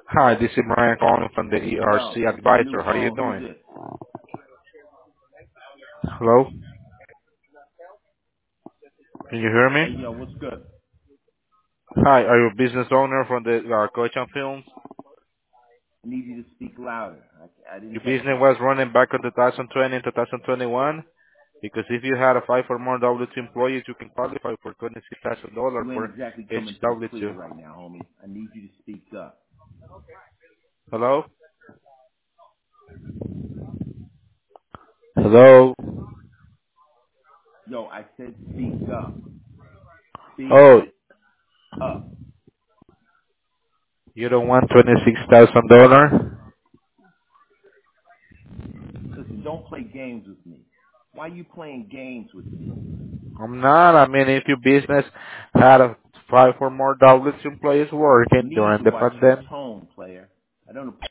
Hi, this is Brian calling from the Yo, ERC this is my new Advisor. How are you phone. Who's doing? this? Hello? Can you hear Hey, me? yo, what's good? Hi, are you a business owner from the Coaching Films? I need you to speak louder. I didn't Your catch business that. was running back in 2020 and 2021? Because if you had a 5 or more W2 employees, you can qualify for $26,000 You ain't for exactly each coming through clear W2. right now, homie. I need you to speak up. Hello? Hello? Yo, I said speak up. Speak Oh, up. you don't want $26,000? Listen, don't play games with me. Why you playing games with me? I'm not. I mean, if your business had a 5 or more W2 employees You working need during to the watch your pandemic, tone, player. I don't